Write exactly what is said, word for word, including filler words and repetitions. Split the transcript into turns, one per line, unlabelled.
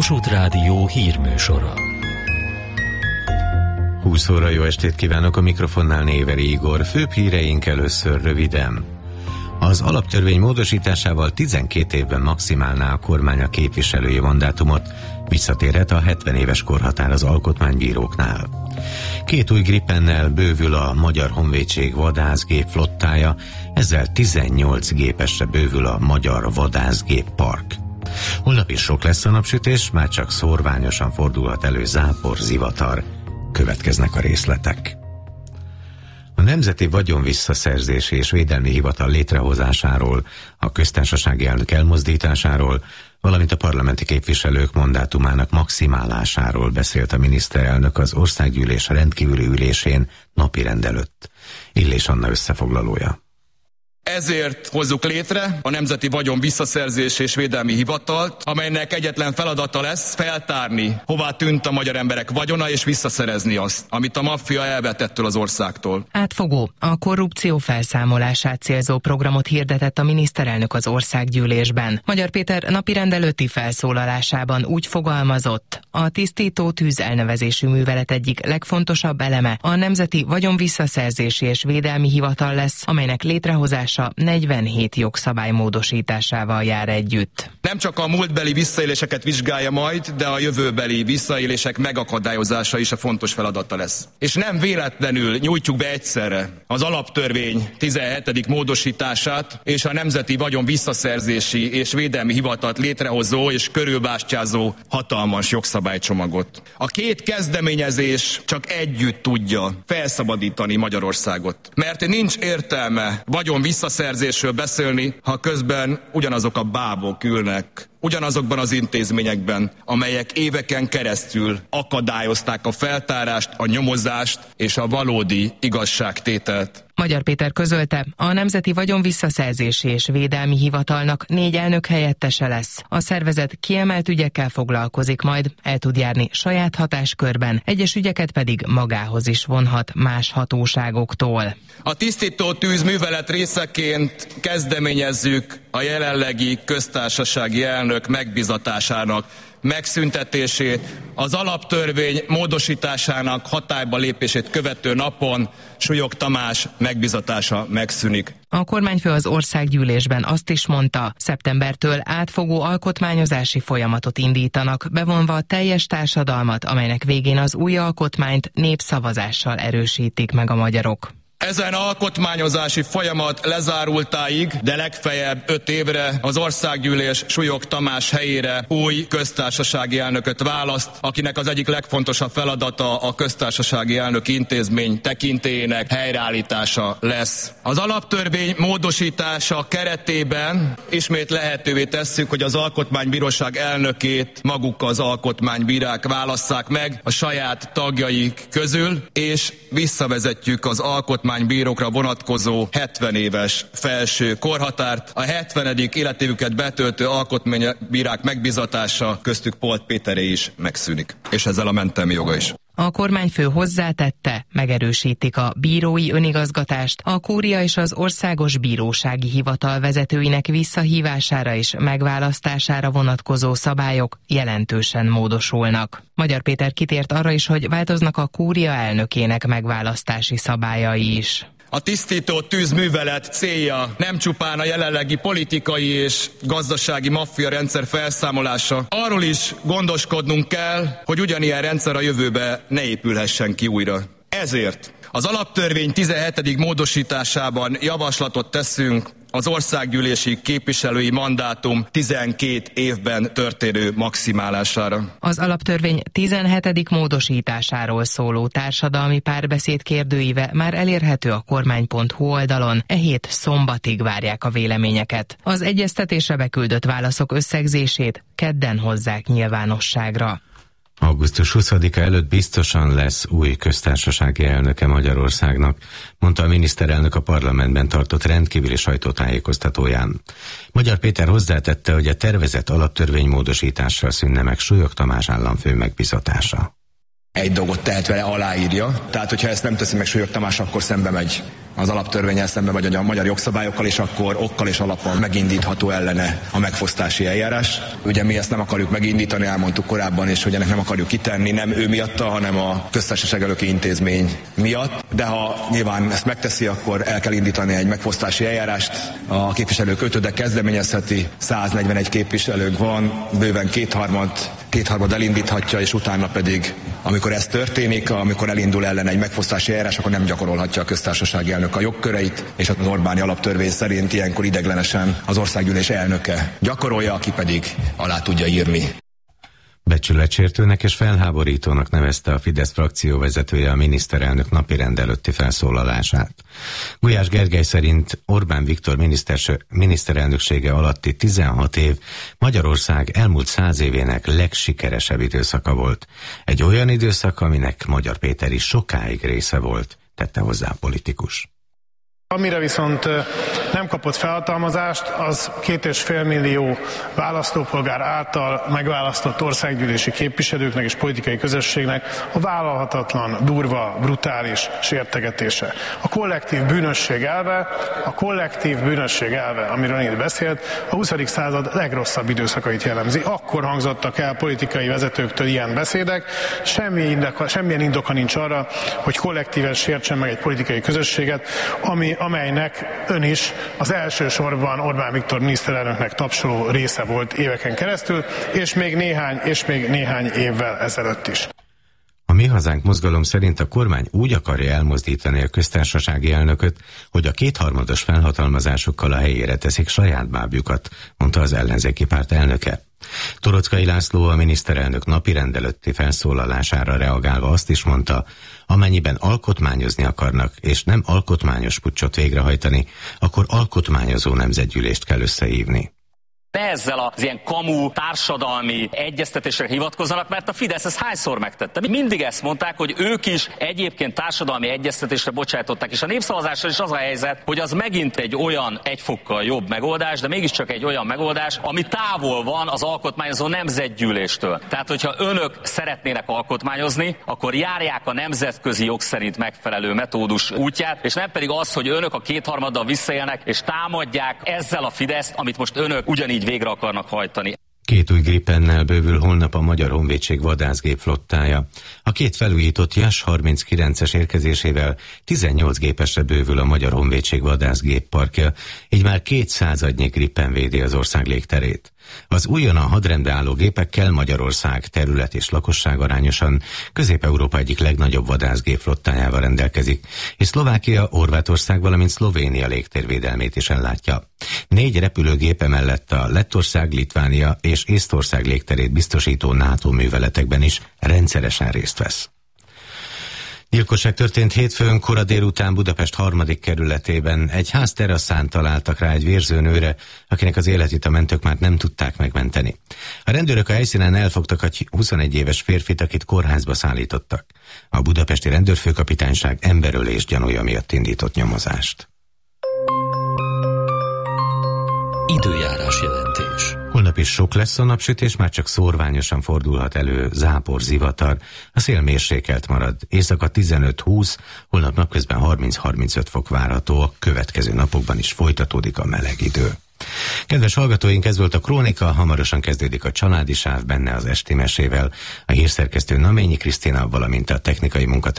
Kossuth Rádió hírműsora.
húsz óra, jó estét kívánok, a mikrofonnál Néveri Igor. Főbb híreink először röviden. Az alaptörvény módosításával tizenkét évben maximálná a kormány a képviselői mandátumot, visszatérhet a hetven éves korhatár az alkotmánybíróknál. Két új Gripennel bővül a Magyar Honvédség vadászgép flottája, ezzel tizennyolc gépesre bővül a Magyar Vadászgép Park. Holnap is sok lesz a napsütés, már csak szórványosan fordulhat elő zápor, zivatar. Következnek a részletek. A Nemzeti Vagyonvisszaszerzési és Védelmi Hivatal létrehozásáról, a köztársasági elnök elmozdításáról, valamint a parlamenti képviselők mandátumának maximálásáról beszélt a miniszterelnök az országgyűlés rendkívüli ülésén napirend előtt. Illés Anna összefoglalója.
Ezért hozzuk létre a Nemzeti Vagyon Visszaszerzés és Védelmi Hivatalt, amelynek egyetlen feladata lesz feltárni, hová tűnt a magyar emberek vagyona, és visszaszerezni azt, amit a maffia elvett ettől az országtól.
Átfogó, a korrupció felszámolását célzó programot hirdetett a miniszterelnök az országgyűlésben. Magyar Péter napirend előtti felszólalásában úgy fogalmazott, a tisztító tűz elnevezésű művelet egyik legfontosabb eleme a Nemzeti Vagyon Visszaszerzési és Védelmi Hivatal lesz, amelynek létrehozása negyvenhét jogszabály módosításával jár együtt.
Nem csak a múltbeli visszaéléseket vizsgálja majd, de a jövőbeli visszaélések megakadályozása is a fontos feladata lesz. És nem véletlenül nyújtjuk be egyszerre az alaptörvény tizenhetedik módosítását és a Nemzeti Vagyon Visszaszerzési és Védelmi Hivatalt létrehozó és körülbástyázó hatalmas jogszabálycsomagot. A két kezdeményezés csak együtt tudja felszabadítani Magyarországot. Mert nincs értelme vagyon visszaszerzésről beszélni, ha közben ugyanazok a bábok ülnek ugyanazokban az intézményekben, amelyek éveken keresztül akadályozták a feltárást, a nyomozást és a valódi igazságtételt.
Magyar Péter közölte, a Nemzeti Vagyon Visszaszerzési és Védelmi Hivatalnak négy elnök helyettese lesz. A szervezet kiemelt ügyekkel foglalkozik majd, el tud járni saját hatáskörben, egyes ügyeket pedig magához is vonhat más hatóságoktól.
A tisztító tűz művelet részeként kezdeményezzük a jelenlegi köztársasági elnök megbizatásának megszüntetését, az alaptörvény módosításának hatályba lépését követő napon Súlyog Tamás megbizatása megszűnik.
A kormányfő az országgyűlésben azt is mondta, szeptembertől átfogó alkotmányozási folyamatot indítanak, bevonva a teljes társadalmat, amelynek végén az új alkotmányt népszavazással erősítik meg a magyarok.
Ezen alkotmányozási folyamat lezárultáig, de legfeljebb öt évre az országgyűlés Súlyog Tamás helyére új köztársasági elnököt választ, akinek az egyik legfontosabb feladata a köztársasági elnök intézmény tekintélyének helyreállítása lesz. Az alaptörvény módosítása keretében ismét lehetővé tesszük, hogy az alkotmánybíróság elnökét maguk az alkotmánybírák válasszák meg a saját tagjaik közül, és visszavezetjük az alkotmány bírókra vonatkozó hetven éves felső korhatárt. A hetvenedik életévüket betöltő alkotmánybírák megbizatása, köztük Polt Péteré is megszűnik. És ezzel a mentelmi joga is.
A kormányfő hozzátette, megerősítik a bírói önigazgatást, a kúria és az Országos Bírósági Hivatal vezetőinek visszahívására és megválasztására vonatkozó szabályok jelentősen módosulnak. Magyar Péter kitért arra is, hogy változnak a kúria elnökének megválasztási szabályai is.
A tisztító tűzművelet célja nem csupán a jelenlegi politikai és gazdasági maffia rendszer felszámolása. Arról is gondoskodnunk kell, hogy ugyanilyen rendszer a jövőbe ne épülhessen ki újra. Ezért az alaptörvény tizenhetedik módosításában javaslatot teszünk az országgyűlési képviselői mandátum tizenkét évben történő maximálására.
Az alaptörvény tizenhetedik módosításáról szóló társadalmi párbeszéd kérdőíve már elérhető a kormány pont hu oldalon, e hét szombatig várják a véleményeket. Az egyeztetésre beküldött válaszok összegzését kedden hozzák nyilvánosságra.
augusztus huszadika előtt biztosan lesz új köztársasági elnöke Magyarországnak, mondta a miniszterelnök a parlamentben tartott rendkívüli sajtótájékoztatóján. Magyar Péter hozzátette, hogy a tervezett alaptörvénymódosítással szűnne meg Súlyog Tamás államfő megbizatása.
egy dolgot tehet vele, aláírja. Tehát, hogyha ezt nem teszi meg Súlyog Tamás, akkor szembe megy az alaptörvénnyel, szembe megy a magyar jogszabályokkal, és akkor okkal és alapon megindítható ellene a megfosztási eljárás. Ugye mi ezt nem akarjuk megindítani, elmondtuk korábban, és hogy ennek nem akarjuk kitenni, nem ő miatta, hanem a Köztársaság elnöki intézmény miatt. De ha nyilván ezt megteszi, akkor el kell indítani egy megfosztási eljárást. A képviselők ötöde kezdeményezheti, száznegyvenegy képviselők van, bőven kétharmad, kétharmad elindíthatja, és utána pedig, amikor ez történik, amikor elindul ellen egy megfosztási eljárás, akkor nem gyakorolhatja a köztársasági elnök a jogköreit, és az Orbáni alaptörvény szerint ilyenkor ideglenesen az országgyűlés elnöke gyakorolja, aki pedig alá tudja írni.
Becsületsértőnek és felháborítónak nevezte a Fidesz frakció vezetője a miniszterelnök napirend előtti felszólalását. Gulyás Gergely szerint Orbán Viktor miniszterelnöksége alatti tizenhat év Magyarország elmúlt száz évének legsikeresebb időszaka volt. Egy olyan időszak, aminek Magyar Péter is sokáig része volt, tette hozzá a politikus.
Amire viszont nem kapott felhatalmazást, az két és fél millió választópolgár által megválasztott országgyűlési képviselőknek és politikai közösségnek a vállalhatatlan, durva, brutális sértegetése. A kollektív bűnösség elve, a kollektív bűnösség elve, amiről én beszélt, a huszadik század legrosszabb időszakait jellemzi. Akkor hangzottak el politikai vezetőktől ilyen beszédek, semmi indoka, semmilyen indoka nincs arra, hogy kollektíven sértsen meg egy politikai közösséget, ami amelynek ön is az elsősorban Orbán Viktor miniszterelnöknek tapsoló része volt éveken keresztül, és még néhány, és még néhány évvel ezelőtt is.
A Mi Hazánk mozgalom szerint a kormány úgy akarja elmozdítani a köztársasági elnököt, hogy a kétharmados felhatalmazásokkal a helyére teszik saját bábjukat, mondta az ellenzéki párt elnöke. Toroczkai László a miniszterelnök napirend előtti felszólalására reagálva azt is mondta, amennyiben alkotmányozni akarnak, és nem alkotmányos puccsot végrehajtani, akkor alkotmányozó nemzetgyűlést kell összehívni.
Ne ezzel az ilyen kamu társadalmi egyeztetésre hivatkozzanak, mert a Fidesz ezt hányszor megtette. Mindig ezt mondták, hogy ők is egyébként társadalmi egyeztetésre bocsájtották, és a népszavazással is az a helyzet, hogy az megint egy olyan egy fokkal jobb megoldás, de mégiscsak egy olyan megoldás, ami távol van az alkotmányozó nemzetgyűléstől. Tehát, hogyha önök szeretnének alkotmányozni, akkor járják a nemzetközi jog szerint megfelelő metódus útját, és nem pedig az, hogy önök a kétharmaddal visszaélnek, és támadják ezzel a Fideszt, amit most önök ugyanígy végre akarnak hajtani.
Két új Gripennel bővül holnap a Magyar Honvédség vadászgép flottája. A két felújított Jas harminckilences érkezésével tizennyolc gépesre bővül a Magyar Honvédség vadászgépparkja, így már két századnyi Gripen védi az ország légterét. Az újonnan hadrendbe álló gépekkel Magyarország terület és lakosság arányosan Közép-Európa egyik legnagyobb vadászgép flottájával rendelkezik, és Szlovákia, Horvátország, valamint Szlovénia légtérvédelmét is ellátja. Négy repülőgépe mellett a Lettország, Litvánia és Észtország légterét biztosító NATO műveletekben is rendszeresen részt vesz. Gyilkosság történt hétfőn kora délután Budapest harmadik kerületében. Egy ház teraszán találtak rá egy vérző nőre, akinek az életét a mentők már nem tudták megmenteni. A rendőrök a helyszínen elfogtak egy huszonegy éves férfit, akit kórházba szállítottak. A budapesti rendőrfőkapitányság emberölés gyanúja miatt indított nyomozást.
Időjárás jelentés.
Holnap is sok lesz a napsütés, már csak szórványosan fordulhat elő zápor, zivatar. A szél mérsékelt marad. Éjszaka tizenöt-húsz, holnap napközben harminc-harmincöt fok várható, a következő napokban is folytatódik a meleg idő. Kedves hallgatóink, ez volt a Krónika, hamarosan kezdődik a Családi Sáv, benne az esti mesével. A hírszerkesztő Naményi Krisztina, valamint a technikai munkatárs